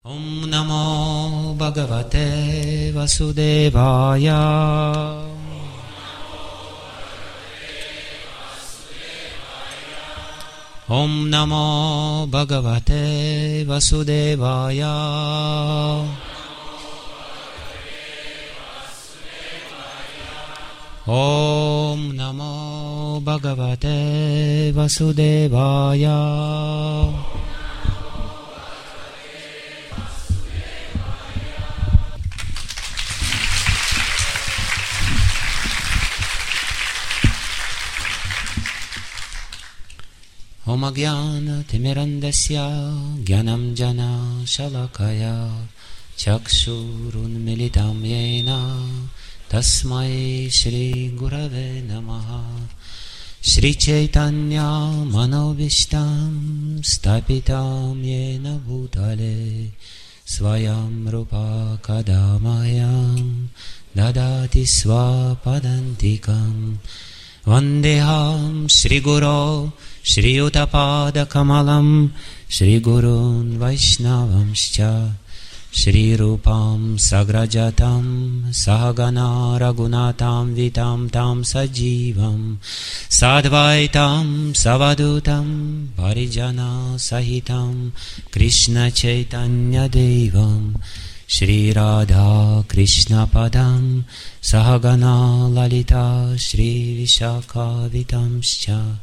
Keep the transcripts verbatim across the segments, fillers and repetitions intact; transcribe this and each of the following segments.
Om Namo Bhagavate Vasudevaya. Om Namo Bhagavate Vasudevaya. Om Namo Bhagavate Vasudevaya. Om Agyana Timirandasya Gyanam Jana Shalakaya Chakshurun Militam Yena Tasmai Shri Gurave Namaha. Shri Chaitanya Manovishtam Stapitam Yena Bhutale Swayam Rupa Kadamayam Dadati Swapadantikam. Vandeham Shri Guru Shri Uttapada Kamalam Shri Gurun Vaishnavamscha Shri Rupam Sagrajatam Sahagana Ragunatam Vitam Tam Sajivam Sadvaitam Savadutam Parijana Sahitam Krishna Chaitanya Devam Shri Radha Krishna Padam Sahagana Lalita Shri Vishakha Vitamscha.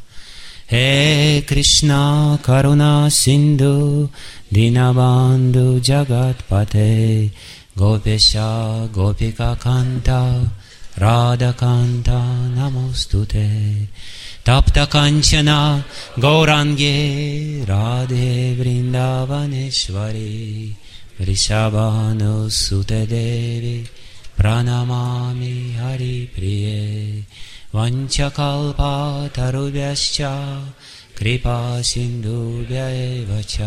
He Krishna Karuna Sindhu Dinabandhu Jagatpate Gopesha Gopika Kanta Radha Kanta Namostute. Tapta Kanchana Gaurange Radhe Vrindavaneshwari Vrishabhanu Sute Devi Pranamami Hari Priye. Vanchakalpa tarubhyascha kripa sindhubhya evacha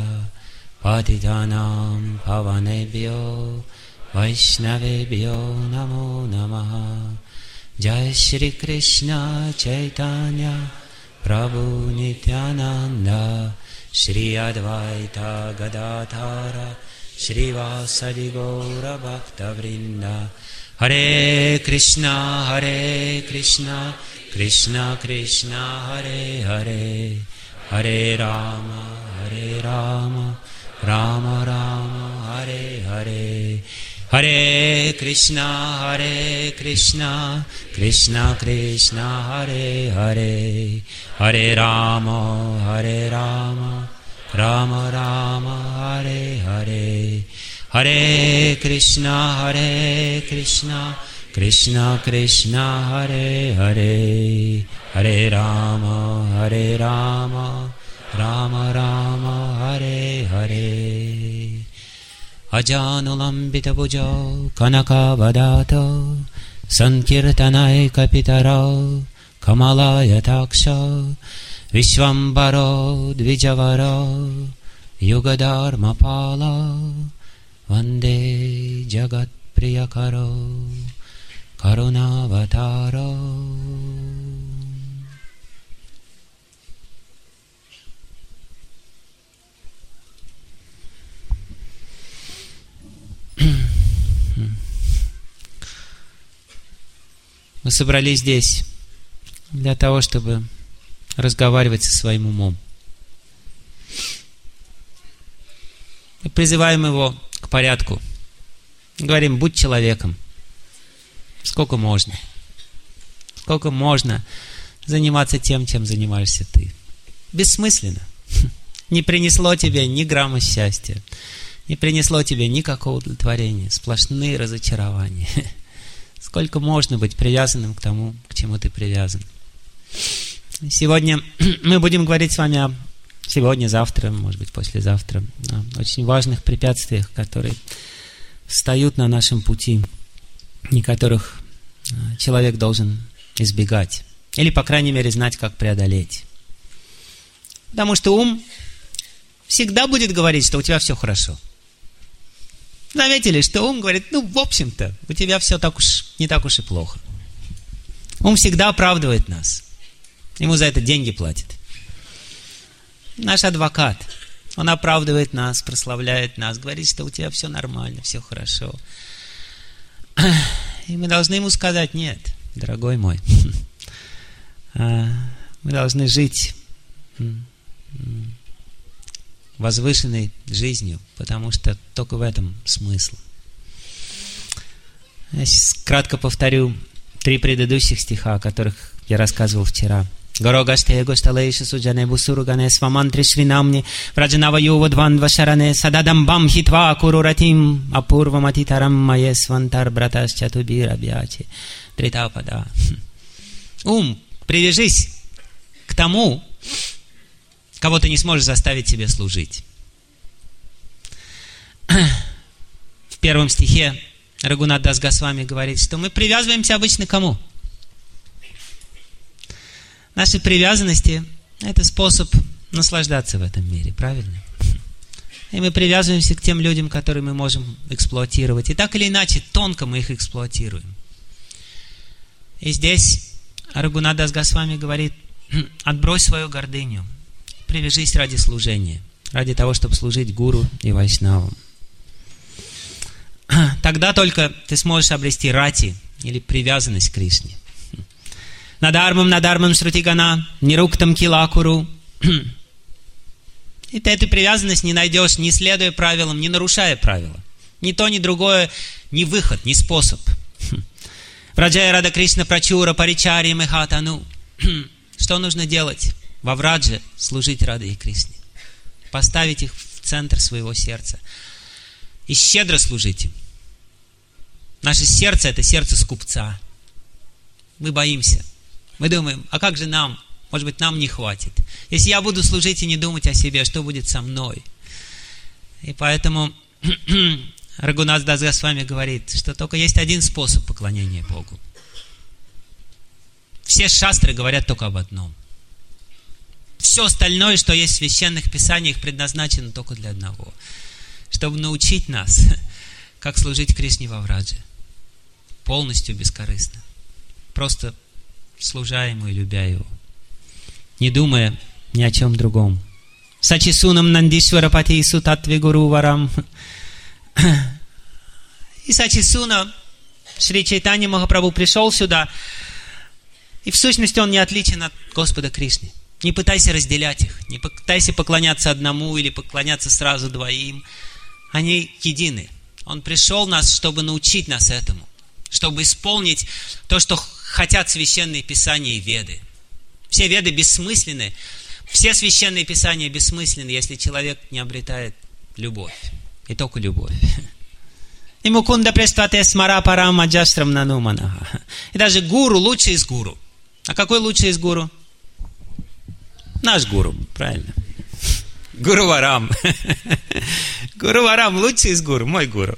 patitanam pavanebhyo vaishnavebhyo namo namaha. Jai Shri Krishna Chaitanya Prabhu Nityananda Shri Advaita Gadadhara Shri Vasadi Gaura Bhakta Vrinda. Hare Krishna, Hare Krishna, Krishna Krishna, Hare Hare, Hare Rama, Hare Rama, Rama Rama, Hare Hare. Hare Krishna, Hare Krishna, Krishna Krishna, Hare Hare, Hare Rama, Hare Rama, Rama Rama, Hare Hare. Hare Krishna, Hare Krishna, Krishna Krishna, Hare Hare, Hare Rama, Hare Rama, Rama Rama, Hare Hare. Ajanulambita bhujo kanaka vadato sankirtanai kapitaro kamalaya taksha vishvambaro dvijavaro yugadharma pala. Vande Jagat Priyakaro Karunavataro. Мы собрались здесь для того, чтобы разговаривать со своим умом. Мы призываем его к порядку. Говорим, будь человеком. Сколько можно? Сколько можно заниматься тем, чем занимаешься ты? Бессмысленно. Не принесло тебе ни грамма счастья. Не принесло тебе никакого удовлетворения. Сплошные разочарования. Сколько можно быть привязанным к тому, к чему ты привязан? Сегодня мы будем говорить с вами о Сегодня, завтра, может быть, послезавтра, о очень важных препятствиях, которые встают на нашем пути, и которых человек должен избегать. Или, по крайней мере, знать, как преодолеть. Потому что ум всегда будет говорить, что у тебя все хорошо. Заметили, что ум говорит, ну, в общем-то, у тебя все так уж, не так уж и плохо. Ум всегда оправдывает нас. Ему за это деньги платят. Наш адвокат. Он оправдывает нас, прославляет нас, говорит, что у тебя все нормально, все хорошо. И мы должны ему сказать: нет, дорогой мой, мы должны жить возвышенной жизнью, потому что только в этом смысл. Я сейчас кратко повторю три предыдущих стиха, о которых я рассказывал вчера. Горогаште гошталейши суджане бусуругане свамантри шринамни враджанава ювадванва шаране сададамбам хитва куруратим апурваматитарам мае свантар браташчатубира бьячи. Тритапада. Ум, привяжись к тому, кого ты не сможешь заставить себе служить. В первом стихе Рагунат Дас Госвами говорит, что мы привязываемся обычно к кому? Наши привязанности – это способ наслаждаться в этом мире, правильно? И мы привязываемся к тем людям, которые мы можем эксплуатировать. И так или иначе, тонко мы их эксплуатируем. И здесь Рагунат Дас Госвами говорит: отбрось свою гордыню, привяжись ради служения, ради того, чтобы служить гуру и вайшнавам. Тогда только ты сможешь обрести рати, или привязанность к Кришне. Надармам, надармам, шрутигана, неруктам килакуру. И ты эту привязанность не найдешь, не следуя правилам, не нарушая правила. Ни то, ни другое, ни выход, ни способ. Враджая Рада Кришна Прачура Паричари Мехатану. Что нужно делать? Во Врадже служить Раде и Кришне. Поставить их в центр своего сердца. И щедро служить им. Наше сердце – это сердце скупца. Мы боимся. Мы думаем: а как же нам? Может быть, нам не хватит. Если я буду служить и не думать о себе, что будет со мной? И поэтому Рагунат Дас Госвами говорит, что только есть один способ поклонения Богу. Все шастры говорят только об одном. Все остальное, что есть в священных писаниях, предназначено только для одного. Чтобы научить нас, как служить Кришне во Врадже. Полностью бескорыстно. Просто служа Ему и любя Его. Не думая ни о чем другом. Сачисунам Нандишвара Патису Татви Гуру Варам. И Сачисуна, Шри Чайтанья Махапрабху, пришел сюда, и в сущности он не отличен от Господа Кришны. Не пытайся разделять их, не пытайся поклоняться одному или поклоняться сразу двоим. Они едины. Он пришел нас, чтобы научить нас этому, чтобы исполнить то, что хотят священные писания и веды. Все веды бессмысленны, все священные писания бессмысленны, если человек не обретает любовь. И только любовь. И мукунда престате смара парам аджастрам нануманаха. И даже гуру лучший из гуру. А какой лучший из гуру? Наш гуру, правильно. Гуру Варам. Гуру Варам лучший из гуру, мой гуру.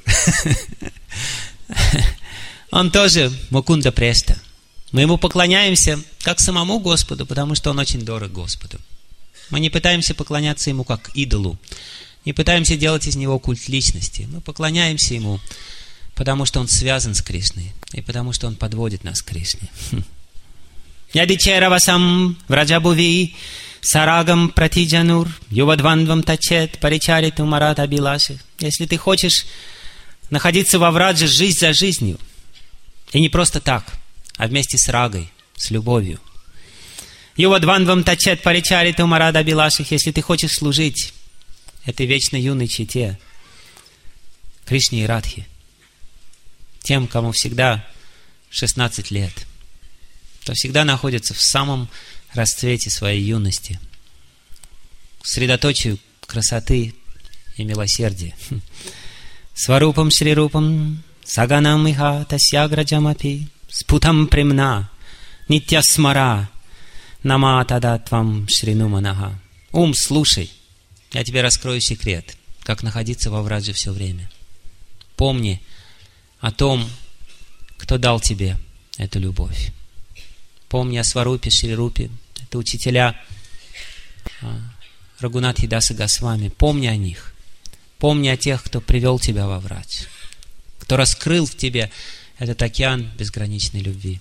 Он тоже Мукунда Преста. Мы ему поклоняемся как самому Господу, потому что он очень дорог Господу. Мы не пытаемся поклоняться ему как идолу. Не пытаемся делать из него культ личности. Мы поклоняемся ему, потому что он связан с Кришной. И потому что он подводит нас к Кришне. Ядичеравасам враджабуви сарагам пратиджанур ювадвандвам тачет паричариту марата билаши. Если ты хочешь находиться во Врадже жизнь за жизнью, и не просто так, а вместе с рагой, с любовью. Ювадвандвам тачет паричариту марата билаши. Если ты хочешь служить этой вечно юной чете, Кришне и Радхе, тем, кому всегда шестнадцать лет, то всегда находится в самом расцвете своей юности, средоточию красоты и милосердия. Сварупам шрирупам саганам иха тасьяграджамапи спутам премна нитьясмара нама тадатвам шринуманаха. Ум, слушай, я тебе раскрою секрет, как находиться во Врадже все время. Помни о том, кто дал тебе эту любовь. Помни о Сварупе, Шрирупе. Это учителя Рагунатхи Даса Госвами. Помни о них. Помни о тех, кто привел тебя во Врадж. Кто раскрыл в тебе этот океан безграничной любви.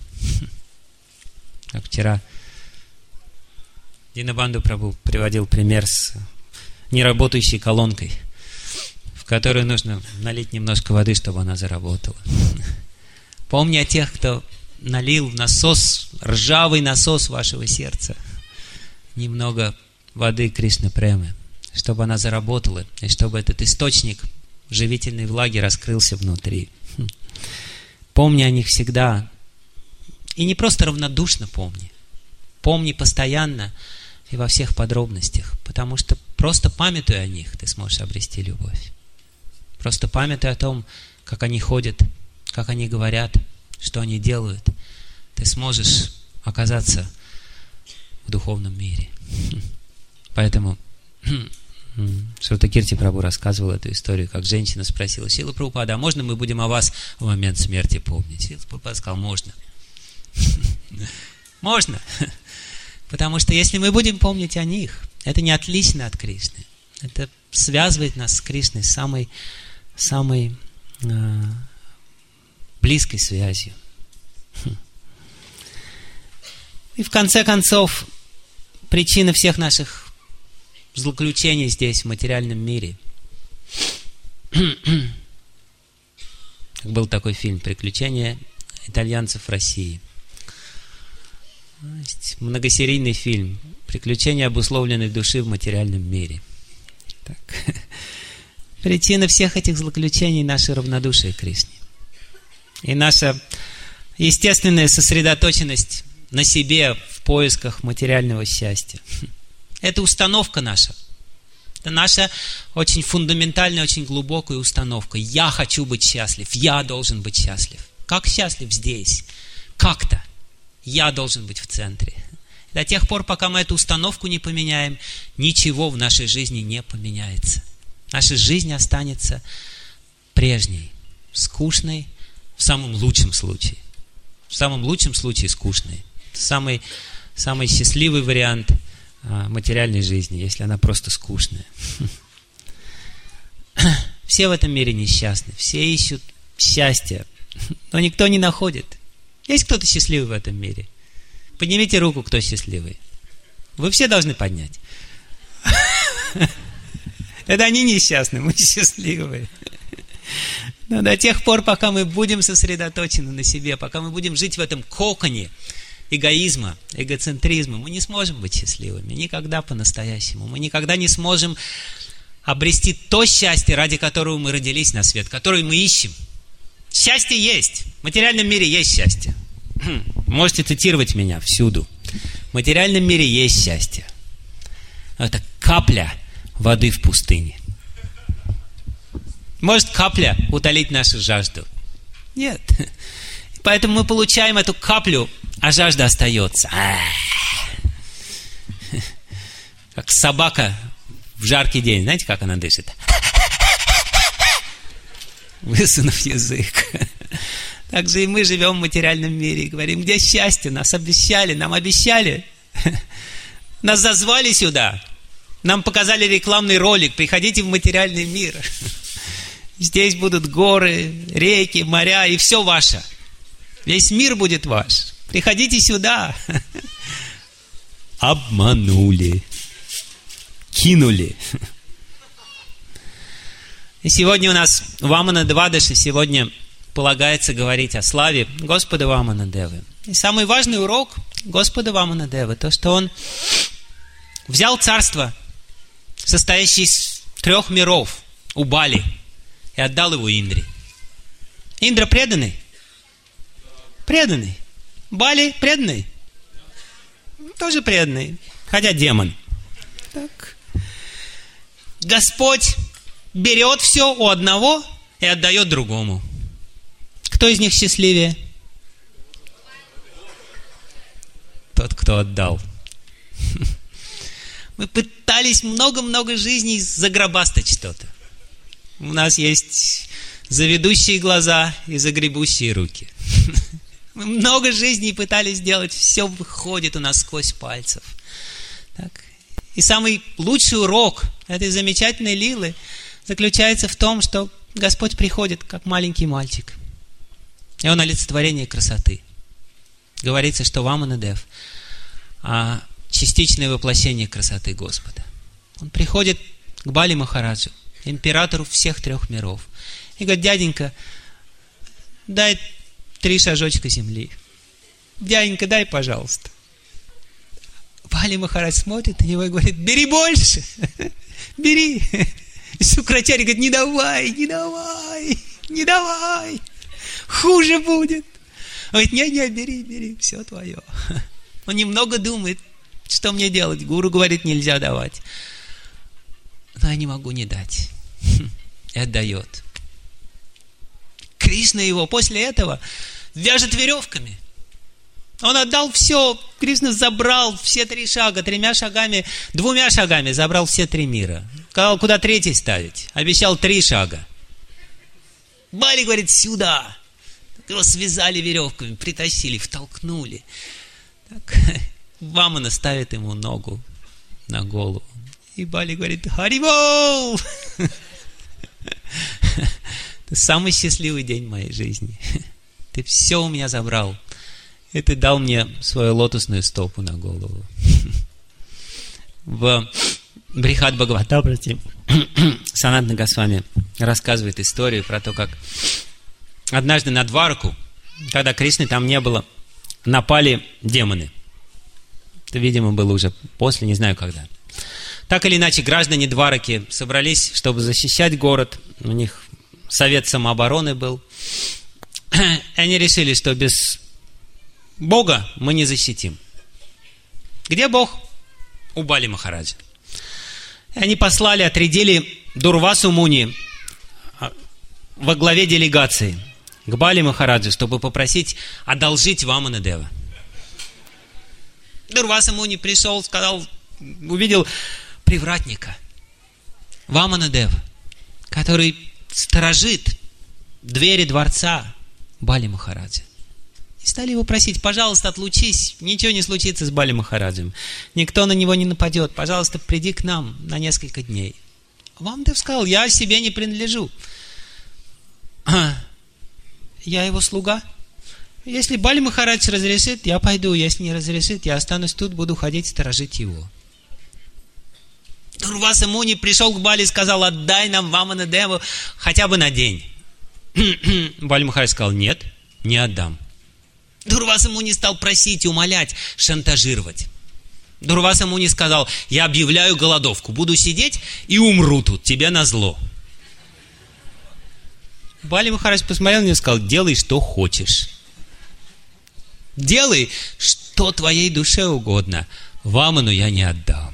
Как вчера Динабанду Прабху приводил пример с неработающей колонкой, в которую нужно налить немножко воды, чтобы она заработала. Помни о тех, кто налил в насос, ржавый насос вашего сердца, немного воды Кришна Премы, чтобы она заработала, и чтобы этот источник живительной влаги раскрылся внутри. Помни о них всегда. И не просто равнодушно помни. Помни постоянно и во всех подробностях. Потому что просто памятуя о них, ты сможешь обрести любовь. Просто памятуя о том, как они ходят, как они говорят, что они делают, ты сможешь оказаться в духовном мире. Поэтому Шрута Кирти Прабху рассказывал эту историю, как женщина спросила: Шрила Прабхупада, а можно мы будем о вас в момент смерти помнить? Шрила Прабхупада сказал: можно. Можно. Потому что если мы будем помнить о них, это не отлично от Кришны. Это связывает нас с Кришной самой, самой э, близкой связью. И в конце концов, причина всех наших злоключений здесь, в материальном мире. Был такой фильм «Приключения итальянцев в России». Многосерийный фильм «Приключения обусловленной души в материальном мире». Так. Причина всех этих злоключений — наше равнодушие к Кришне. И наша естественная сосредоточенность на себе в поисках материального счастья. Это установка наша. Это наша очень фундаментальная, очень глубокая установка. Я хочу быть счастлив. Я должен быть счастлив. Как счастлив здесь? Как-то. Я должен быть в центре. До тех пор, пока мы эту установку не поменяем, ничего в нашей жизни не поменяется. Наша жизнь останется прежней, скучной, в самом лучшем случае. В самом лучшем случае скучной. Самый, самый счастливый вариант материальной жизни, если она просто скучная. Все в этом мире несчастны, все ищут счастья, но никто не находит. Есть кто-то счастливый в этом мире? Поднимите руку, кто счастливый. Вы все должны поднять. Это они несчастны, мы счастливые. Но до тех пор, пока мы будем сосредоточены на себе, пока мы будем жить в этом коконе эгоизма, эгоцентризма, мы не сможем быть счастливыми. Никогда по-настоящему. Мы никогда не сможем обрести то счастье, ради которого мы родились на свет, которое мы ищем. Счастье есть. В материальном мире есть счастье. Можете цитировать меня всюду. В материальном мире есть счастье. Это капля воды в пустыне. Может капля утолить нашу жажду? Нет. Поэтому мы получаем эту каплю, а жажда остается. Как собака в жаркий день. Знаете, как она дышит? Высунув язык. Так же и мы живем в материальном мире и говорим: где счастье? Нас обещали, нам обещали. Нас зазвали сюда. Нам показали рекламный ролик. Приходите в материальный мир. Здесь будут горы, реки, моря и все ваше. Весь мир будет ваш. Приходите сюда. Обманули. Кинули. И сегодня у нас Вамана Двадаши, сегодня полагается говорить о славе Господа Вамана Девы. И самый важный урок Господа Вамана Девы, то, что он взял царство, состоящее из трех миров, у Бали, и отдал его Индре. Индра преданный? Преданный. Бали преданный? Тоже преданный, хотя демон. Так. Господь берет все у одного и отдает другому. Кто из них счастливее? Тот, кто отдал. Мы пытались много-много жизней загробастать что-то. У нас есть заведущие глаза и загребущие руки. Мы много жизней пытались сделать, все выходит у нас сквозь пальцев. Так. И самый лучший урок этой замечательной лилы заключается в том, что Господь приходит как маленький мальчик. И он олицетворение красоты. Говорится, что Вамана Дев – частичное воплощение красоты Господа. Он приходит к Бали Махараджу, императору всех трех миров. И говорит: дяденька, дай три шажочка земли. Дяденька, дай, пожалуйста. Бали Махарадж смотрит на него и говорит: бери больше, бери. И Шукрачарья говорит: не давай, не давай, не давай, хуже будет. Он говорит: не-не, бери, бери, все твое. Он немного думает, что мне делать. Гуру говорит: нельзя давать. Но я не могу не дать. И отдает. Кришна его после этого вяжет веревками. Он отдал все. Кришна забрал все три шага. Тремя шагами, двумя шагами забрал все три мира. Сказал, куда третий ставить. Обещал три шага. Бали говорит: сюда. Его связали веревками, притащили, втолкнули. Так, Вамана ставит ему ногу на голову. И Бали говорит: Харибол! Это самый счастливый день в моей жизни. Ты все у меня забрал. И ты дал мне свою лотосную стопу на голову. В Брихад Бхагаватам Санатана Госвами рассказывает историю про то, как однажды на Двараку, когда Кришны там не было, напали демоны. Это, видимо, было уже после, не знаю когда. Так или иначе, граждане Двараки собрались, чтобы защищать город. У них совет самообороны был. И они решили, что без Бога мы не защитим. Где Бог? У Бали Махараджа. И они послали, отрядили Дурвасу Муни во главе делегации к Бали Махараджу, чтобы попросить одолжить Вамана Дева. Дурваса Муни пришел, сказал, увидел привратника Вамана Дева, который сторожит двери дворца Бали Махараджа. И стали его просить: пожалуйста, отлучись, ничего не случится с Бали Махараджем, никто на него не нападет, пожалуйста, приди к нам на несколько дней. Ваман Дев сказал: я себе не принадлежу. Я его слуга. Если Бали Махарадж разрешит, я пойду. Если не разрешит, я останусь тут, буду ходить, сторожить его. Дурваса Муни пришел к Бали и сказал: отдай нам Вамана Деву хотя бы на день. Бали Махарадж сказал: нет, не отдам. Дурваса Муни стал просить, умолять, шантажировать. Дурваса Муни сказал: я объявляю голодовку, буду сидеть и умру тут, тебе назло. Бали Махарадж посмотрел на него и сказал: делай, что хочешь. Делай, что твоей душе угодно. Ваману я не отдам.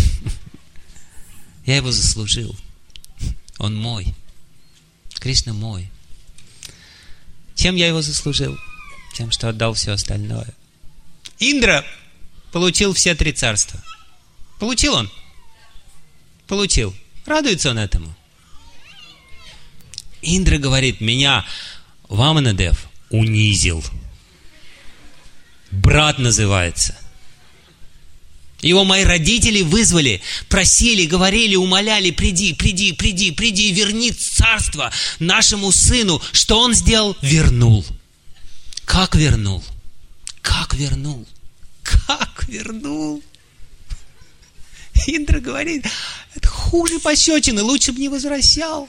Я его заслужил. Он мой. Кришна мой. Чем я его заслужил? Тем, что отдал все остальное. Индра получил все три царства. Получил он? Получил. Радуется он этому. Индра говорит: меня Вамана Дев унизил. Брат называется. Его мои родители вызвали, просили, говорили, умоляли: приди, приди, приди, приди, верни царство нашему сыну. Что он сделал? Вернул. Как вернул? Как вернул? Как вернул? Индра говорит: это хуже пощечины, лучше бы не возвращал.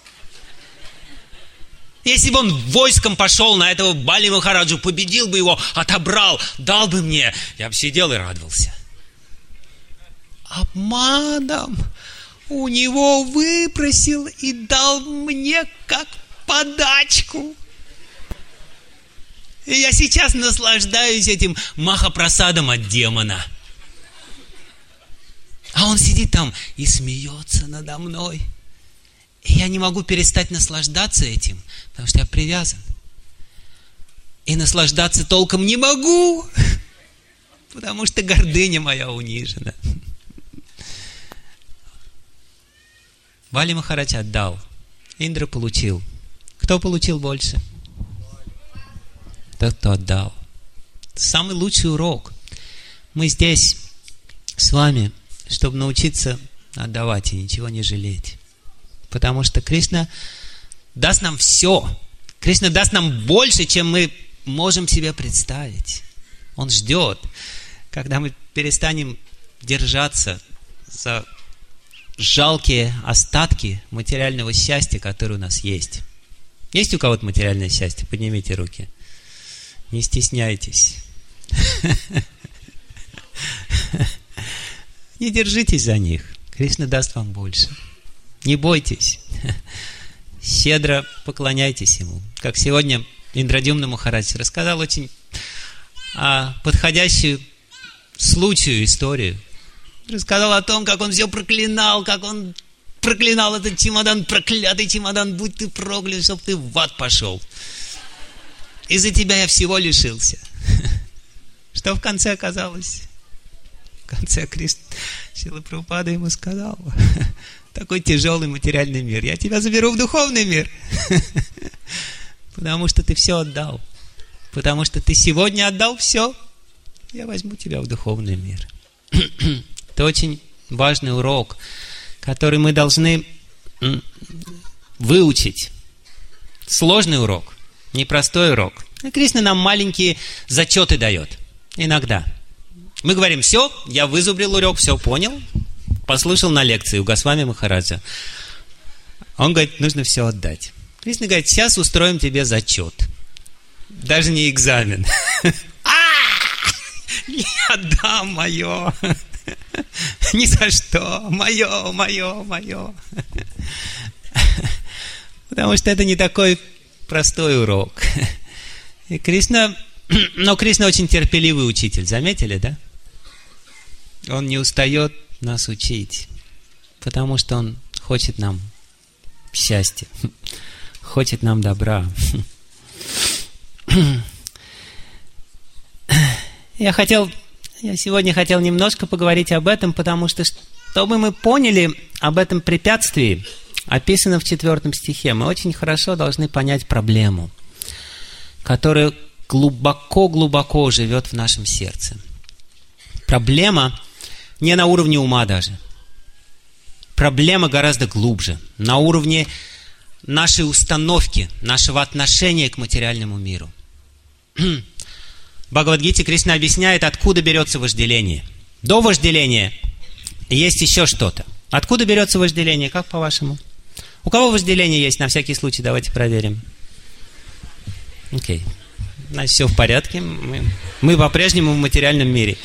Если бы он войском пошел на этого Бали Махараджу, победил бы его, отобрал, дал бы мне, я бы сидел и радовался. Обманом у него выпросил и дал мне как подачку. И я сейчас наслаждаюсь этим махапрасадом от демона. А он сидит там и смеется надо мной. И я не могу перестать наслаждаться этим, потому что я привязан. И наслаждаться толком не могу, потому что гордыня моя унижена. Бали Махарадж отдал. Индра получил. Кто получил больше? Тот, кто отдал. Самый лучший урок. Мы здесь с вами, чтобы научиться отдавать и ничего не жалеть. Потому что Кришна даст нам все. Кришна даст нам больше, чем мы можем себе представить. Он ждет, когда мы перестанем держаться за жалкие остатки материального счастья, которое у нас есть. Есть у кого-то материальное счастье? Поднимите руки. Не стесняйтесь. Не держитесь за них. Кришна даст вам больше. Не бойтесь. Щедро поклоняйтесь Ему. Как сегодня Индрадюмна Махарадж рассказал очень а, подходящую случаю историю. Рассказал о том, как он все проклинал, как он проклинал этот чемодан, проклятый чемодан, будь ты проклят, чтоб ты в ад пошел. Из-за тебя я всего лишился. Что в конце оказалось? В конце Кришна, Шрила Прабхупада ему сказал: такой тяжелый материальный мир, я тебя заберу в духовный мир. Потому что ты все отдал. Потому что ты сегодня отдал все, я возьму тебя в духовный мир. Это очень важный урок, который мы должны выучить. Сложный урок, непростой урок. И Кришна нам маленькие зачеты дает. Иногда. Мы говорим: все, я вызубрил урок, все понял, послушал на лекции у Госвами Махараджа. Он говорит: нужно все отдать. Кришна говорит: сейчас устроим тебе зачет. Даже не экзамен. Не отдам мое. Ни за что. Мое, мое, мое. Потому что это не такой простой урок. И Кришна... Но Кришна очень терпеливый учитель. Заметили, да? Он не устает нас учить. Потому что Он хочет нам счастья. Хочет нам добра. Я хотел... Я сегодня хотел немножко поговорить об этом, потому что, чтобы мы поняли об этом препятствии, описанном в четвертом стихе, мы очень хорошо должны понять проблему, которая глубоко-глубоко живет в нашем сердце. Проблема не на уровне ума даже. Проблема гораздо глубже, на уровне нашей установки, нашего отношения к материальному миру. В Бхагавад-гите Кришна объясняет, откуда берется вожделение. До вожделения есть еще что-то. Откуда берется вожделение? Как по-вашему? У кого вожделение есть? На всякий случай давайте проверим. Окей. Значит, все в порядке. Мы, мы по-прежнему в материальном мире.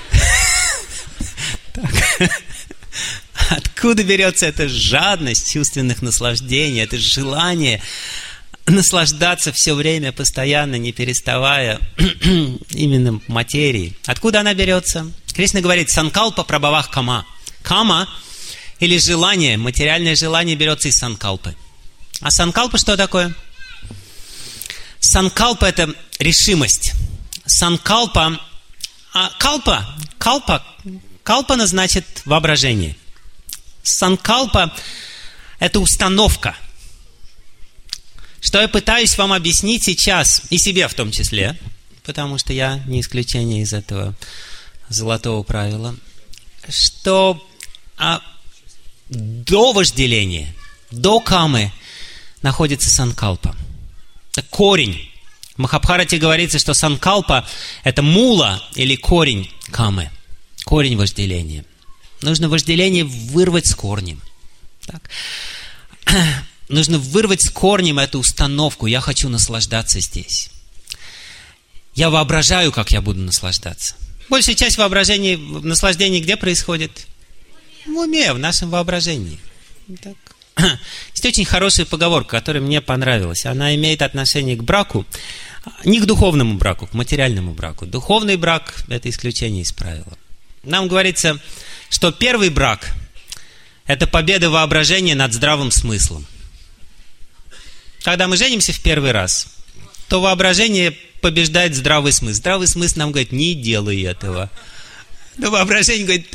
Откуда берется эта жадность чувственных наслаждений, это желание наслаждаться все время, постоянно, не переставая именно материей? Откуда она берется? Кришна говорит: санкалпа прабхавах кама. Кама, или желание, материальное желание, берется из санкалпы. А санкалпа что такое? Санкалпа – это решимость. Санкалпа, а калпа, калпа, калпана значит воображение. Санкалпа – это установка. Что я пытаюсь вам объяснить сейчас, и себе в том числе, потому что я не исключение из этого золотого правила, что а, до вожделения, до камы находится санкалпа. Это корень. В Махабхарате говорится, что санкалпа – это мула или корень камы, корень вожделения. Нужно вожделение вырвать с корнем. Так. Нужно вырвать с корнем эту установку. Я хочу наслаждаться здесь. Я воображаю, как я буду наслаждаться. Большая часть воображения, наслаждения где происходит? В уме, в нашем воображении. Так. Есть очень хорошая поговорка, которая мне понравилась. Она имеет отношение к браку. Не к духовному браку, к материальному браку. Духовный брак – это исключение из правила. Нам говорится, что первый брак – это победа воображения над здравым смыслом. Когда мы женимся в первый раз, то воображение побеждает здравый смысл. Здравый смысл нам говорит: не делай этого. Но воображение говорит: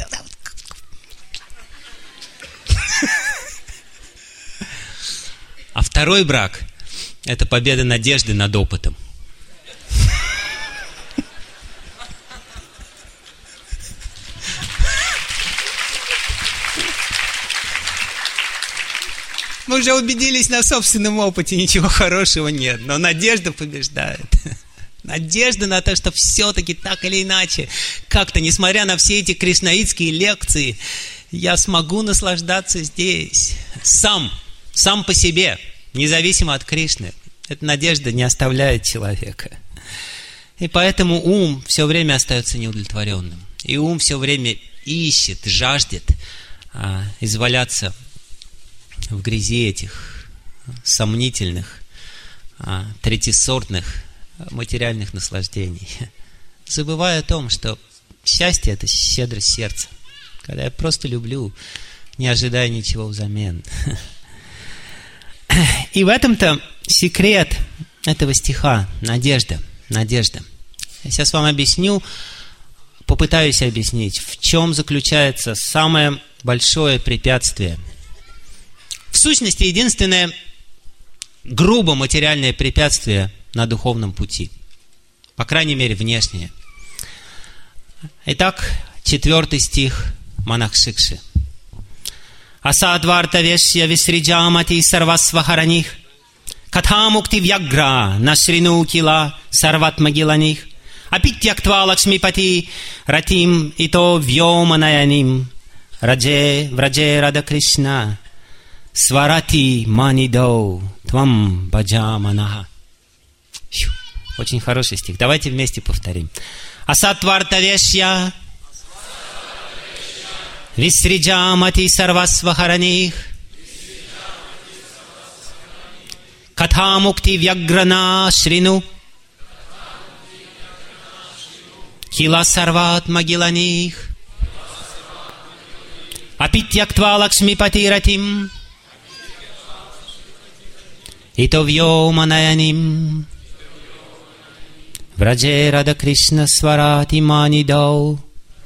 а второй брак – это победа надежды над опытом. Мы уже убедились на собственном опыте, ничего хорошего нет, но надежда побеждает. Надежда на то, что все-таки так или иначе, как-то, несмотря на все эти кришнаитские лекции, я смогу наслаждаться здесь. Сам, сам по себе, независимо от Кришны. Эта надежда не оставляет человека. И поэтому ум все время остается неудовлетворенным. И ум все время ищет, жаждет а, изваляться в грязи этих сомнительных, а, третьесортных материальных наслаждений, забывая о том, что счастье – это щедрость сердца, когда я просто люблю, не ожидая ничего взамен. И в этом-то секрет этого стиха – надежда, надежда. Я сейчас вам объясню, попытаюсь объяснить, в чем заключается самое большое препятствие. В сущности, единственное грубо материальное препятствие на духовном пути. По крайней мере, внешнее. Итак, четвертый стих Манакшикши. Асадварта вешья висриджамати сарвасвахараних катха мукти вьягра нашрину кила сарват магиланих апитьяктва лакшмипати ратим ито вьоманаяним радже врадже рада Кришна сварати манидо твам баджаманаха. Очень хороший стих. Давайте вместе повторим. Асатварта вешья висриджамати сарвасвахараних катха мукти вьяграна шрину кила сарват магиланих апитьяктва лакшмипати ратим ито вьоманаяним врадже рада Кришна сварати манидо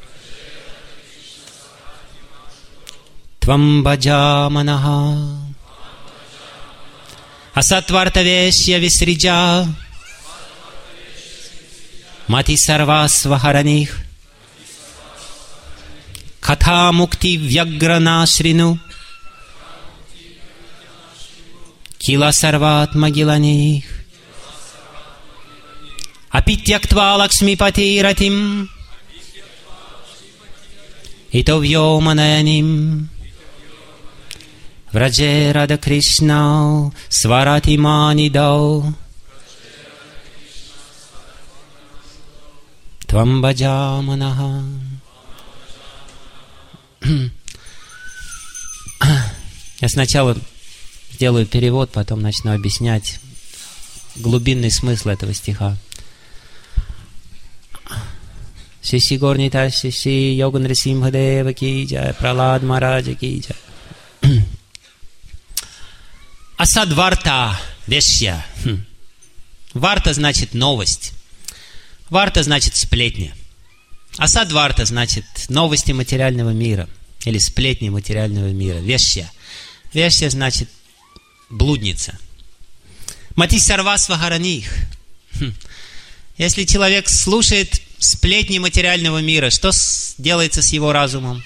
твам баджаманаха. Асатварта вешья висриджа мати сарвасвахараних катха мукти вьяграна шрину кила сарват магиланих апитьяктва лакшмипати ратим ито вьоманаяним врадже рада Кришна сварати манидо твам баджаманаха. Я сначала сделаю перевод, потом начну объяснять глубинный смысл этого стиха. Шиши Горнита Шиши Йога Нрсимхадева ки джай, Пралад Мараджа ки джай. Асадварта вешья. Варта значит новость. Варта значит сплетня. Асадварта значит новости материального мира или сплетни материального мира. Вешья. Вешья значит блудница. Мати сарвасвахараних. Если человек слушает сплетни материального мира, что делается с его разумом?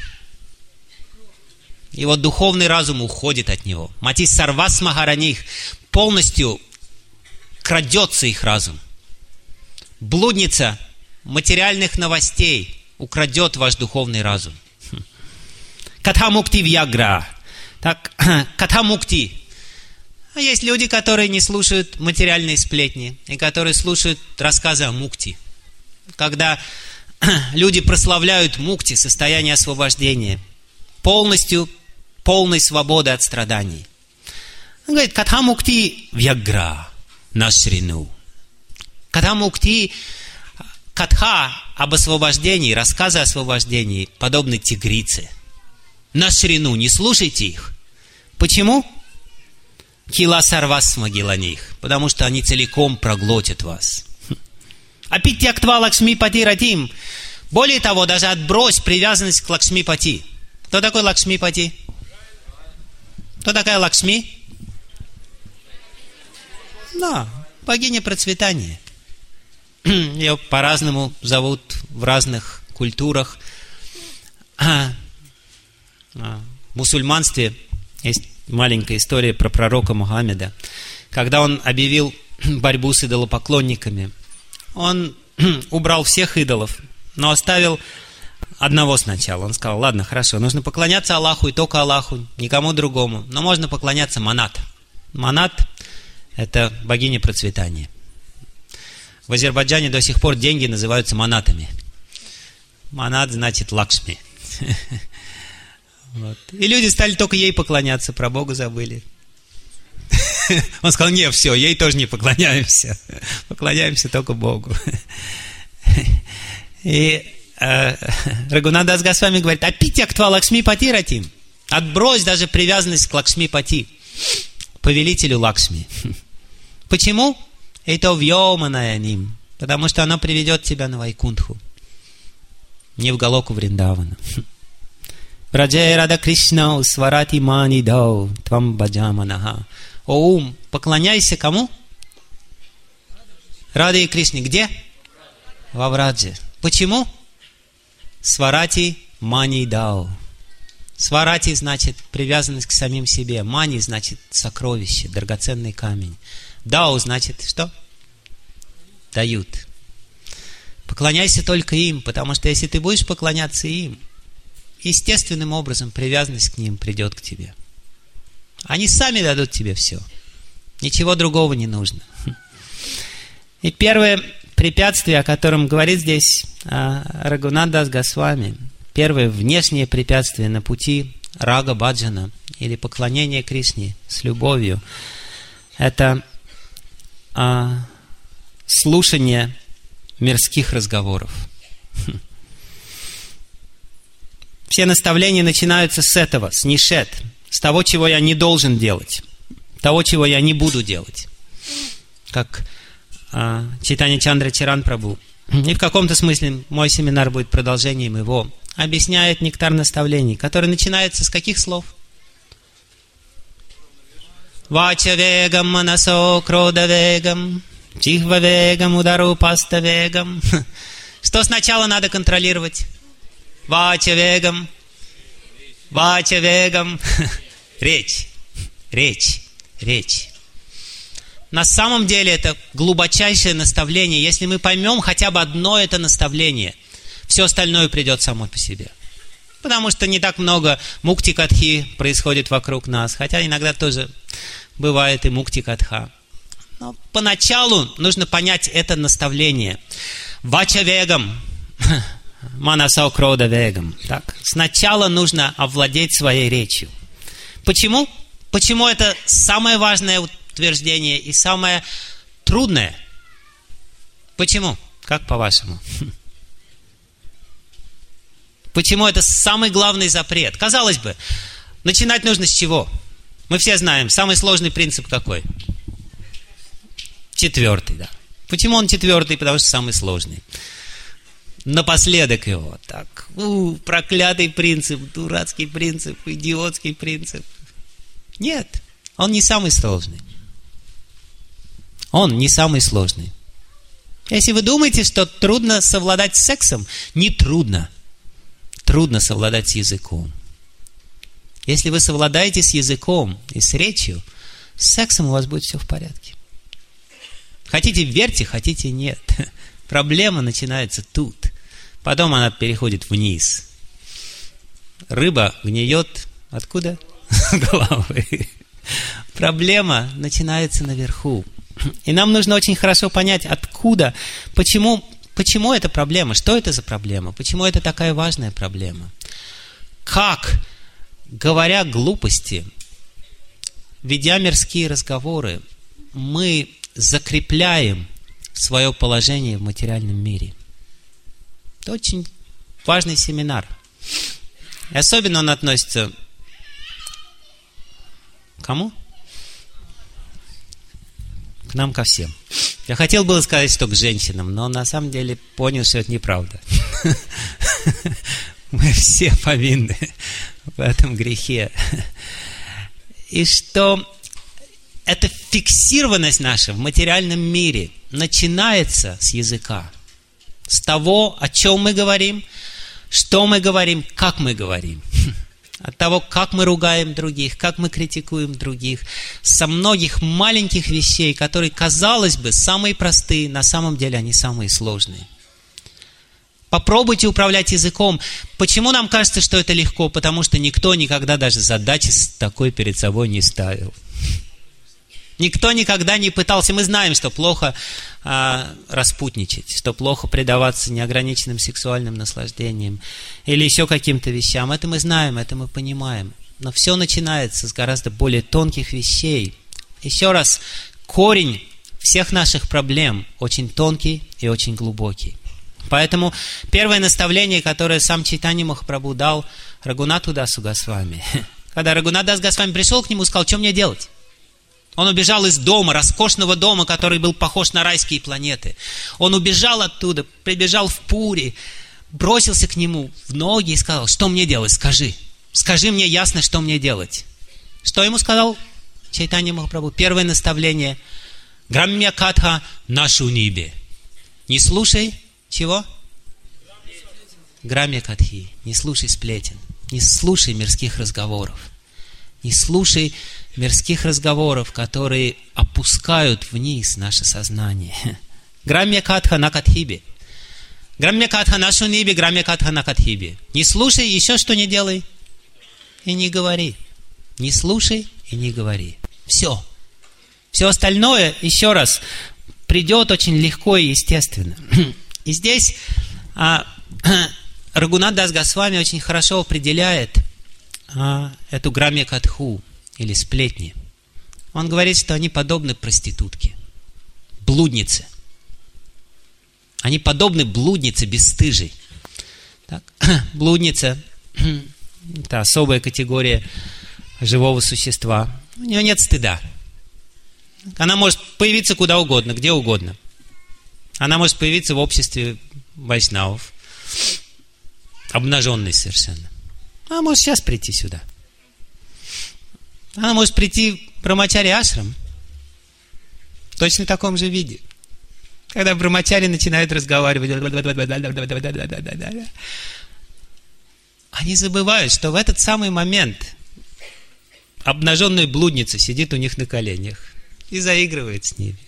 Его духовный разум уходит от него. Мати сарвасвахараних. Полностью крадется их разум. Блудница материальных новостей украдет ваш духовный разум. Катха мукти вьягра. Так, катха мукти. Есть люди, которые не слушают материальные сплетни, и которые слушают рассказы о мукти. Когда люди прославляют мукти, состояние освобождения, полностью, полной свободы от страданий. Он говорит, катха мукти вьягра нашрину. Катха мукти, катха об освобождении, рассказы о освобождении подобны тигрице. Нашрину, не слушайте их. Почему? Кила сарвас магиланих, потому что они целиком проглотят вас. Апитьяктва лакшмипати ратим. Более того, даже отбрось привязанность к лакшмипати. Кто такой лакшмипати? Кто такая Лакшми? Да, богиня процветания. Ее по-разному зовут в разных культурах. В мусульманстве есть маленькая история про пророка Мухаммеда. Когда он объявил борьбу с идолопоклонниками, он убрал всех идолов, но оставил одного сначала. Он сказал, ладно, хорошо, нужно поклоняться Аллаху и только Аллаху, никому другому. Но можно поклоняться Манат. Манат – это богиня процветания. В Азербайджане до сих пор деньги называются манатами. Манат значит Лакшми. Вот. И люди стали только ей поклоняться, про Бога забыли. Он сказал, нет, все, ей тоже не поклоняемся. Поклоняемся только Богу. И э, Рагунандас Госвами говорит, апитяктва Лакшми Пати ратим. Отбрось даже привязанность к Лакшми Пати, повелителю Лакшми. Почему? Это вьоманая ним. Потому что оно приведет тебя на Вайкунтху, не в Галоку Вриндавана. Раджай Рада Кришна сварати мани дау твам баджаманаха. О ум, поклоняйся кому? Раде и Кришне. Где? Во Врадже. Почему? Сварати мани дау. Сварати значит привязанность к самим себе. Мани значит сокровище, драгоценный камень. Дау значит что? Дают. Поклоняйся только им, потому что если ты будешь поклоняться им, естественным образом привязанность к ним придет к тебе. Они сами дадут тебе все. Ничего другого не нужно. И первое препятствие, о котором говорит здесь Рагунандас Госвами, первое внешнее препятствие на пути рага баджана или поклонения Кришне с любовью, это а, слушание мирских разговоров. Все наставления начинаются с этого, с нишет, с того, чего я не должен делать, того, чего я не буду делать. Как а, Чайтанья Чандра Чаран Прабху. И в каком-то смысле мой семинар будет продолжением его. Объясняет нектар наставлений, который начинается с каких слов? Вача вегам, манасо крода вегам, чихва вегам, удару паста вегам. Что сначала надо контролировать? Вача вегам, вача вегам. Речь, речь, речь. На самом деле это глубочайшее наставление. Если мы поймем хотя бы одно это наставление, все остальное придет само по себе. Потому что не так много мукти-катхи происходит вокруг нас, хотя иногда тоже бывает и мукти-катха. Но поначалу нужно понять это наставление. Вача вегам, манасау крода вегам. Так, сначала нужно овладеть своей речью. Почему? Почему это самое важное утверждение и самое трудное? Почему? Как по-вашему? Почему это самый главный запрет? Казалось бы, начинать нужно с чего? Мы все знаем, самый сложный принцип какой? Четвертый, да. Почему он четвертый? Потому что самый сложный. Напоследок его. Так, у, проклятый принцип, дурацкий принцип, идиотский принцип. Нет, он не самый сложный. Он не самый сложный. Если вы думаете, что трудно совладать с сексом, не трудно. Трудно совладать с языком. Если вы совладаете с языком и с речью, с сексом у вас будет все в порядке. Хотите верьте, хотите нет. Проблема начинается тут. Потом она переходит вниз. Рыба гниет откуда? С головы. Проблема начинается наверху. И нам нужно очень хорошо понять, откуда, почему, почему это проблема, что это за проблема, почему это такая важная проблема. Как, говоря глупости, ведя мирские разговоры, мы закрепляем свое положение в материальном мире. Это очень важный семинар. И особенно он относится к кому? К нам, ко всем. Я хотел было сказать, что к женщинам, но на самом деле понял, что это неправда. Мы все повинны в этом грехе. И что эта фиксированность наша в материальном мире начинается с языка. С того, о чем мы говорим, что мы говорим, как мы говорим. От того, как мы ругаем других, как мы критикуем других. Со многих маленьких вещей, которые, казалось бы, самые простые, на самом деле они самые сложные. Попробуйте управлять языком. Почему нам кажется, что это легко? Потому что никто никогда даже задачи такой перед собой не ставил. Никто никогда не пытался. Мы знаем, что плохо а, распутничать, что плохо предаваться неограниченным сексуальным наслаждениям или еще каким-то вещам. Это мы знаем, это мы понимаем. Но все начинается с гораздо более тонких вещей. Еще раз, корень всех наших проблем очень тонкий и очень глубокий. Поэтому первое наставление, которое сам Чайтанья Махапрабху дал Рагунату Дасу Госвами, когда Рагунат Дас Госвами пришел к нему и сказал: что мне делать? Он убежал из дома, роскошного дома, который был похож на райские планеты. Он убежал оттуда, прибежал в Пури, бросился к нему в ноги и сказал: что мне делать? Скажи. Скажи мне ясно, что мне делать. Что ему сказал Чайтанья Махапрабху? Первое наставление: Грамья Катха нашу нибе. Не слушай чего? Грамья Катхи. Не слушай сплетен. Не слушай мирских разговоров. Не слушай мирских разговоров, которые опускают вниз наше сознание. Грамья Катха на Катхибе. Грамья Катха на Шунибе, Грамья Катха на Катхибе. Не слушай, еще что не делай. И не говори. Не слушай и не говори. Все. Все остальное, еще раз, придет очень легко и естественно. И здесь а, Рагунат Дас Госвами очень хорошо определяет а, эту Грамья Катху или сплетни. Он говорит, что они подобны проститутке, блуднице. Они подобны блуднице бесстыжей. Так? Блудница – это особая категория живого существа. У нее нет стыда. Она может появиться куда угодно, где угодно. Она может появиться в обществе вайшнавов, обнаженной совершенно. Она может сейчас прийти сюда. Она может прийти в Брамачари ашрам в точно таком же виде. Когда брамачари начинают разговаривать, они забывают, что в этот самый момент обнаженная блудница сидит у них на коленях и заигрывает с ними.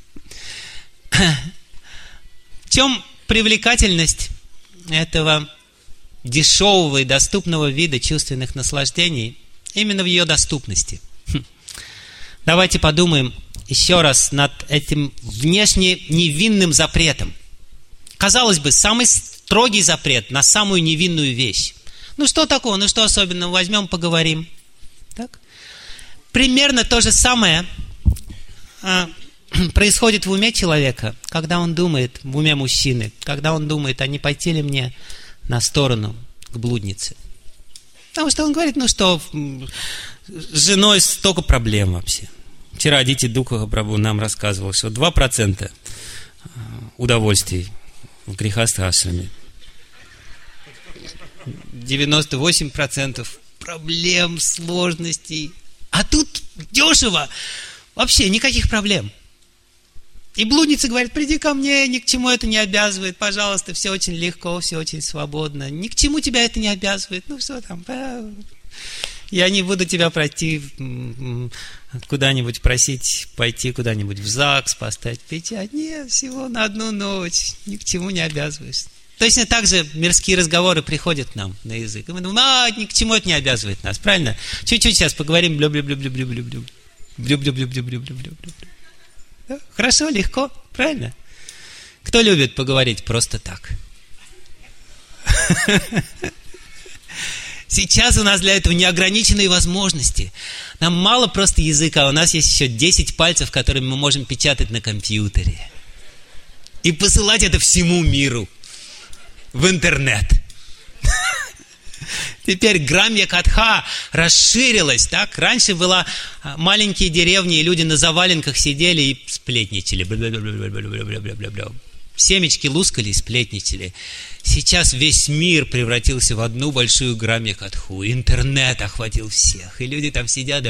В чем привлекательность этого дешевого и доступного вида чувственных наслаждений? Именно в ее доступности. Давайте подумаем еще раз над этим внешне невинным запретом. Казалось бы, самый строгий запрет на самую невинную вещь. Ну что такого? Ну что особенного? Возьмем, поговорим. Так? Примерно то же самое а, происходит в уме человека, когда он думает, в уме мужчины, когда он думает, а не пойти ли мне на сторону к блуднице. Потому что он говорит, ну что, с женой столько проблем вообще. Вчера Адити Духа Прабху нам рассказывал, что два процента удовольствий в грехастха-ашраме. девяносто восемь процентов проблем, сложностей. А тут дешево. Вообще никаких проблем. И блудница говорит, приди ко мне, ни к чему это не обязывает, пожалуйста, все очень легко, все очень свободно. Ни к чему тебя это не обязывает. Ну что там, я не буду тебя пройти куда-нибудь просить, пойти куда-нибудь в ЗАГС, поставить печать. Нет, всего на одну ночь, ни к чему не обязываешь. Точно так же мирские разговоры приходят к нам на язык. И мы думаем, а, ни к чему это не обязывает нас, правильно? Чуть-чуть сейчас поговорим, блю-блю-блю-блю-блю-блю-блю. Блю-блю-блю-блю-блю-блю-блю. Хорошо, легко, правильно? Кто любит поговорить просто так? Сейчас у нас для этого неограниченные возможности. Нам мало просто языка, у нас есть еще десять пальцев, которыми мы можем печатать на компьютере. И посылать это всему миру. В интернет. Теперь Грамья Катха расширилась, так? Раньше была маленькие деревни, и люди на заваленках сидели и сплетничали. Семечки лускали и сплетничали. Сейчас весь мир превратился в одну большую Грамья Катху. Интернет охватил всех. И люди там сидят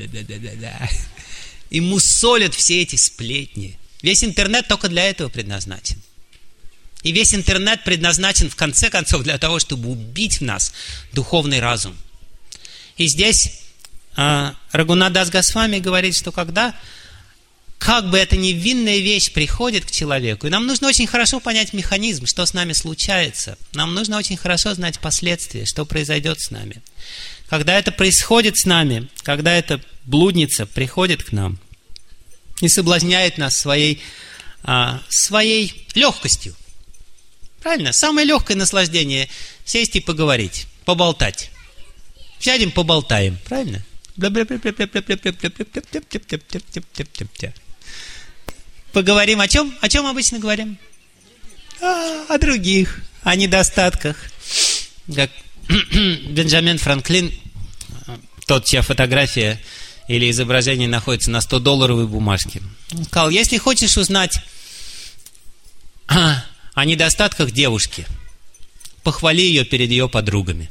и мусолят все эти сплетни. Весь интернет только для этого предназначен. И весь интернет предназначен, в конце концов, для того, чтобы убить в нас духовный разум. И здесь э, Рагунат Дас Госвами говорит, что когда как бы эта невинная вещь приходит к человеку, и нам нужно очень хорошо понять механизм, что с нами случается. Нам нужно очень хорошо знать последствия, что произойдет с нами. Когда это происходит с нами, когда эта блудница приходит к нам и соблазняет нас своей, а, своей легкостью. Правильно? Самое легкое наслаждение – сесть и поговорить, поболтать. Сядем, поболтаем. Правильно? Поговорим о чем? О чем обычно говорим? А, о других, о недостатках. Как Бенджамин Франклин, тот, чья фотография или изображение находится на сто-долларовой бумажке, он сказал: если хочешь узнать о недостатках девушки, похвали ее перед ее подругами.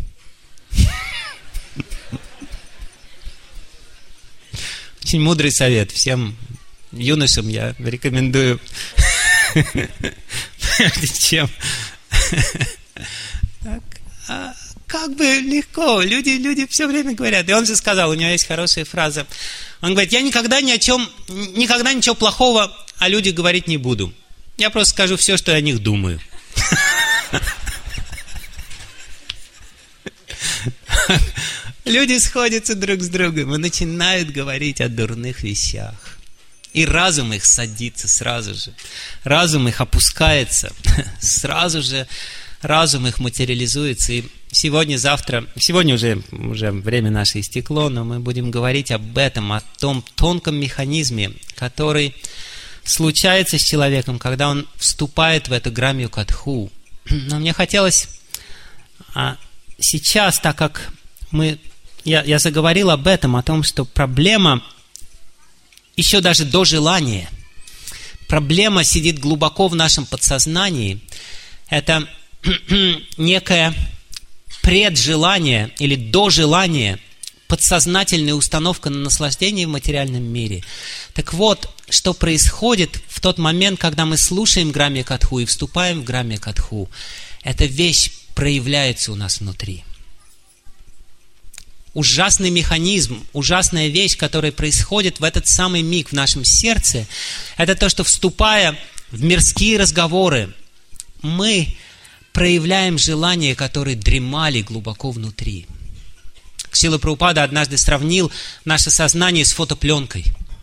Очень мудрый совет. Всем юношам я рекомендую, прежде чем... Так, а как бы легко. Люди, люди все время говорят. И он же сказал, у него есть хорошая фраза. Он говорит: я никогда ни о чем, никогда ничего плохого о людях говорить не буду. Я просто скажу все, что я о них думаю. Люди сходятся друг с другом и начинают говорить о дурных вещах. И разум их садится сразу же. Разум их опускается. Сразу же разум их материализуется. И сегодня, завтра, сегодня уже, уже время наше истекло, но мы будем говорить об этом, о том тонком механизме, который случается с человеком, когда он вступает в эту грамью катху. Но мне хотелось а, сейчас, так как мы, я, я заговорил об этом, о том, что проблема еще даже до желания, проблема сидит глубоко в нашем подсознании. Это некое преджелание или дожелание, подсознательная установка на наслаждение в материальном мире. Так вот, что происходит в тот момент, когда мы слушаем грамья катху и вступаем в грамья катху, эта вещь проявляется у нас внутри. Ужасный механизм, ужасная вещь, которая происходит в этот самый миг в нашем сердце, это то, что, вступая в мирские разговоры, мы проявляем желания, которые дремали глубоко внутри. Шрила Прабхупада однажды сравнил наше сознание с фотопленкой.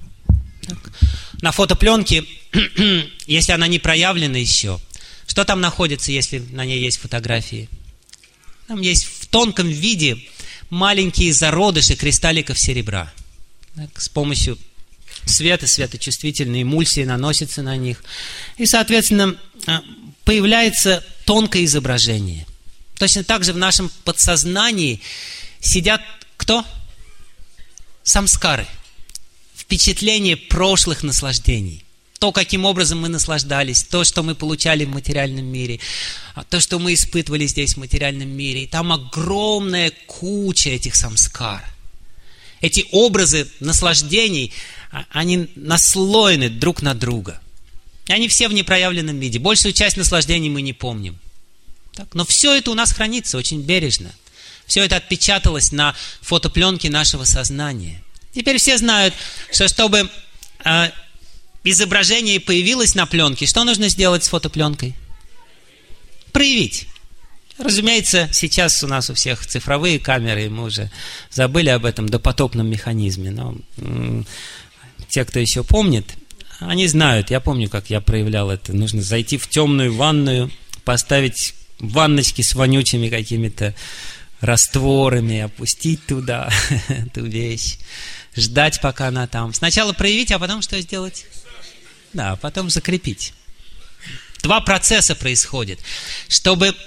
На фотопленке, если она не проявлена еще, что там находится, если на ней есть фотографии? Там есть в тонком виде маленькие зародыши кристалликов серебра. Так, с помощью света, светочувствительной эмульсии наносится на них. И, соответственно, появляется тонкое изображение. Точно так же в нашем подсознании сидят кто? Самскары. Впечатление прошлых наслаждений. То, каким образом мы наслаждались, то, что мы получали в материальном мире, то, что мы испытывали здесь в материальном мире. И там огромная куча этих самскар. Эти образы наслаждений, они наслоены друг на друга. И они все в непроявленном виде. Большую часть наслаждений мы не помним. Так? Но все это у нас хранится очень бережно. Все это отпечаталось на фотопленке нашего сознания. Теперь все знают, что чтобы э, изображение появилось на пленке, что нужно сделать с фотопленкой? Проявить. Разумеется, сейчас у нас у всех цифровые камеры, и мы уже забыли об этом допотопном механизме. Но м- те, кто еще помнит, они знают. Я помню, как я проявлял это. Нужно зайти в темную ванную, поставить ванночки с вонючими какими-то растворами, опустить туда эту вещь, ждать, пока она там. Сначала проявить, а потом что сделать? Да, потом закрепить. Два процесса происходят. Чтобы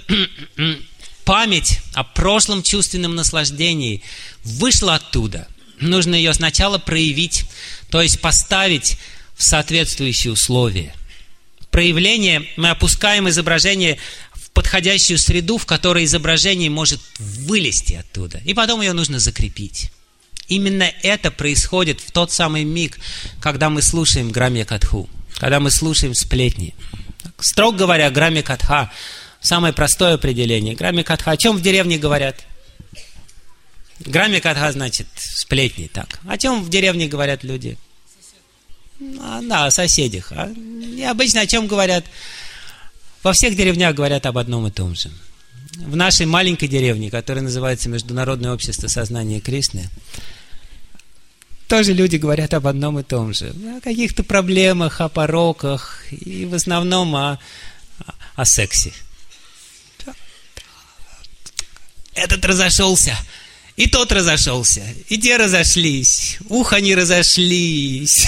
память о прошлом чувственном наслаждении вышла оттуда, нужно ее сначала проявить, то есть поставить в соответствующие условия. Проявление, мы опускаем изображение в подходящую среду, в которой изображение может вылезти оттуда. И потом ее нужно закрепить. Именно это происходит в тот самый миг, когда мы слушаем грамья катху, когда мы слушаем сплетни. Строго говоря, грамья катха – самое простое определение. Грамья катха. О чем в деревне говорят? Грамья катха значит сплетни. Так. О чем в деревне говорят люди? А, да, о соседях. А, и обычно о чем говорят? Во всех деревнях говорят об одном и том же. В нашей маленькой деревне, которая называется Международное общество сознания Кришны, тоже люди говорят об одном и том же. О каких-то проблемах, о пороках и в основном о, о сексе. Этот разошелся, и тот разошелся, и те разошлись. Ух, они разошлись.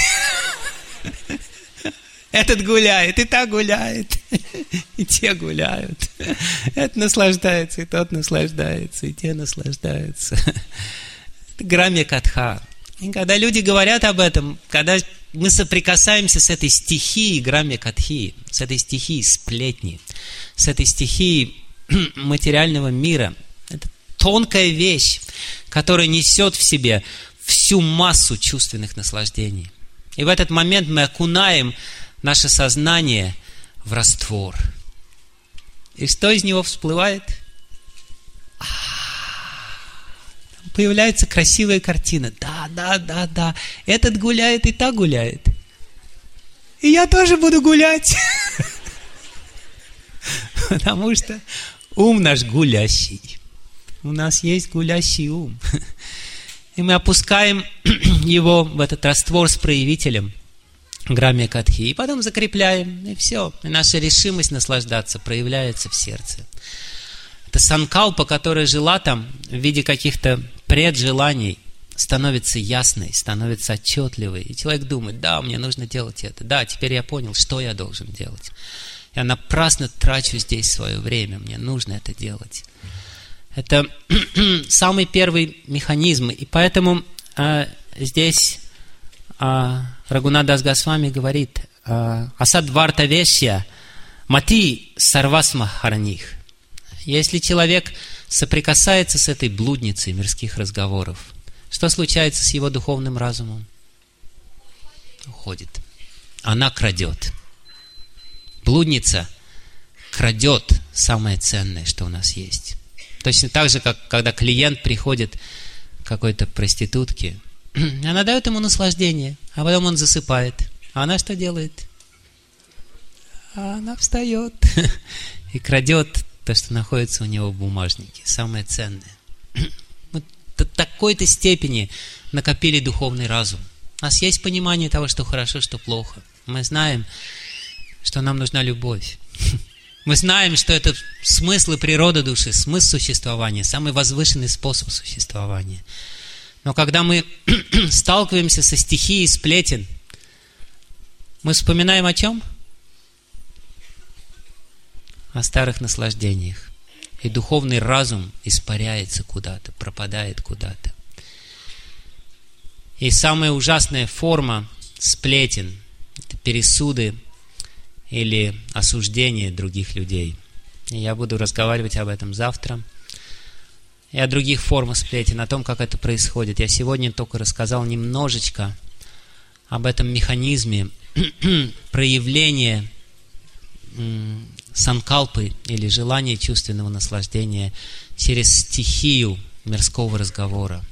Этот гуляет, и та гуляет, и те гуляют. Этот наслаждается, и тот наслаждается, и те наслаждаются. Это грамья катха. И когда люди говорят об этом, когда мы соприкасаемся с этой стихией грамья катхи, с этой стихией сплетни, с этой стихией материального мира, это тонкая вещь, которая несет в себе всю массу чувственных наслаждений. И в этот момент мы окунаем наше сознание в раствор. И что из него всплывает? Появляется красивая картина. Да, да, да, да. Этот гуляет, и та гуляет. И я тоже буду гулять. Потому что ум наш гулящий. У нас есть гулящий ум. И мы опускаем его в этот раствор с проявителем грамья катхи. И потом закрепляем. И все. И наша решимость наслаждаться проявляется в сердце. Это санкалпа, которая жила там в виде каких-то преджеланий, становится ясной, становится отчетливой. И человек думает, да, мне нужно делать это. Да, теперь я понял, что я должен делать. Я напрасно трачу здесь свое время. Мне нужно это делать. Это самый первый механизм. И поэтому э, здесь э, Рагунат Дас Госвами говорит э, «Асадварта вешья мати сарвасма хараних». Если человек соприкасается с этой блудницей мирских разговоров, что случается с его духовным разумом? Уходит. Она крадет. Блудница крадет самое ценное, что у нас есть. Точно так же, как когда клиент приходит к какой-то проститутке, она дает ему наслаждение, а потом он засыпает. А она что делает? А она встает и крадет то, что находится у него в бумажнике, самое ценное. Мы до такой-то степени накопили духовный разум. У нас есть понимание того, что хорошо, что плохо. Мы знаем, что нам нужна любовь. Мы знаем, что это смысл и природа души, смысл существования, самый возвышенный способ существования. Но когда мы сталкиваемся со стихией сплетен, мы вспоминаем о чем? О старых наслаждениях. И духовный разум испаряется куда-то, пропадает куда-то. И самая ужасная форма сплетен – это пересуды или осуждение других людей. И я буду разговаривать об этом завтра. И о других формах сплетен, о том, как это происходит. Я сегодня только рассказал немножечко об этом механизме проявления санкалпы или желания чувственного наслаждения через стихию мирского разговора.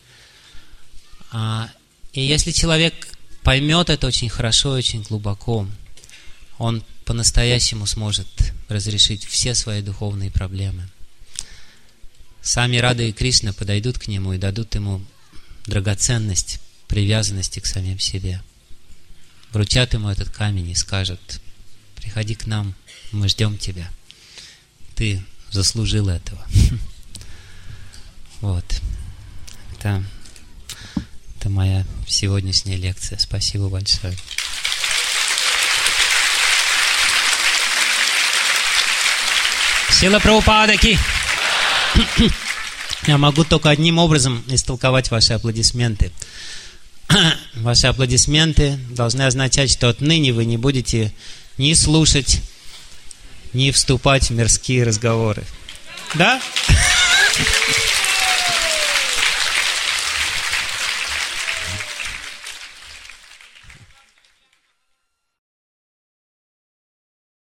И если человек поймет это очень хорошо и очень глубоко, он по-настоящему сможет разрешить все свои духовные проблемы. Сами Рада и Кришна подойдут к нему и дадут ему драгоценность привязанности к самим себе. Вручат ему этот камень и скажут: приходи к нам, мы ждем тебя. Ты заслужил этого. Вот. Это, это моя сегодняшняя лекция. Спасибо большое. Шрила Прабхупада ки. Я могу только одним образом истолковать ваши аплодисменты. Ваши аплодисменты должны означать, что отныне вы не будете ни слушать, ни вступать в мирские разговоры. Да?